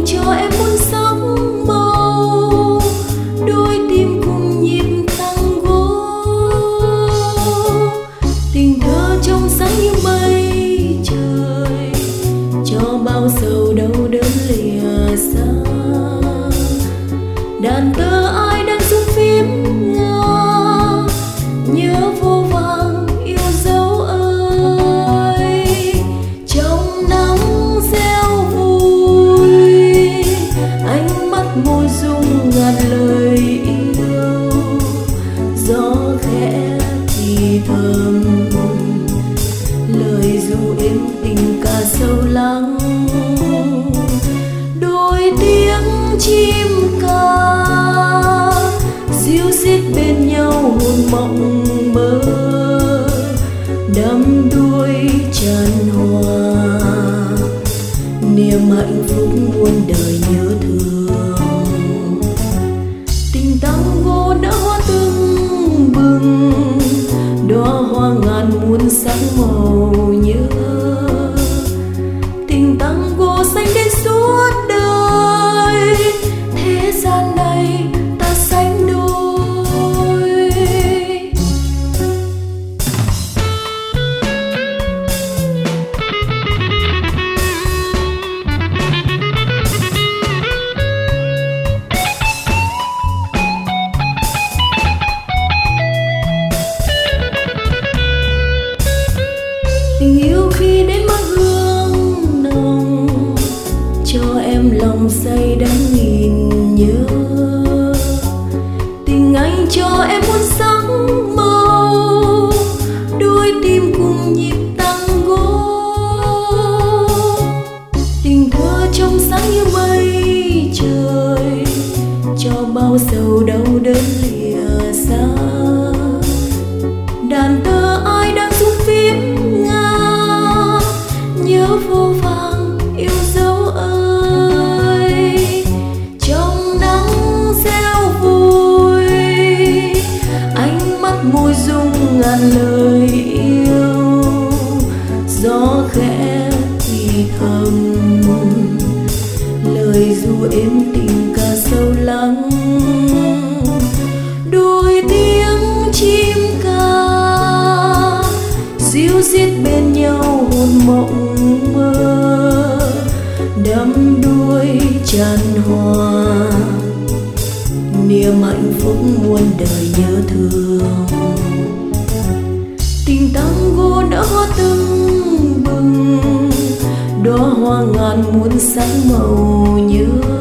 cho em muôn sắc màu, đôi tim cùng nhịp tango. Tình thơ trong sáng như mây trời, cho bao sầu đau đớn lìa xa. Đàn tơ ai đang rung phím nga, nhớ vô vàng yêu dấu ơi. Trong nắng reo vui, ánh mắt môi dung ngàn lời yêu. Gió khẽ thì thầm, lời ru êm tình ca sâu lắng. Đôi tiếng chim ca ríu rít bên nhau hồn mộng mơ, đắm đuối tràn hòa niềm hạnh phúc muôn đời nhớ thương. Tình tango đã hoa tưng bừng, đóa hoa ngàn muôn sắc màu nhớ. Tình tango xanh đến suốt đời, thế gian này ta sánh đôi. Tình yêu khi đến mắt hương nồng, cho em lòng say đắm nghìn nhớ. Tình anh cho em muôn sắc màu, đôi tim cùng nhịp tango. Tình thơ trong sáng như mây trời, cho bao sầu đau đớn lìa xa. Đàn tơ ai đang rung phím nga, nhớ vô vàng yêu dấu ơi. Trong nắng reo vui, ánh mắt môi dung ngàn lời yêu. Gió khẽ thì thầm, lời ru êm tình ca sâu lắng. Đôi tiếng chim ca ríu rít bên nhau hồn mộng mơ, đắm đuối tràn hòa niềm hạnh phúc muôn đời nhớ thương. Tình tango đã hoa tưng bừng, đóa hoa ngàn muôn sắc màu nhớ.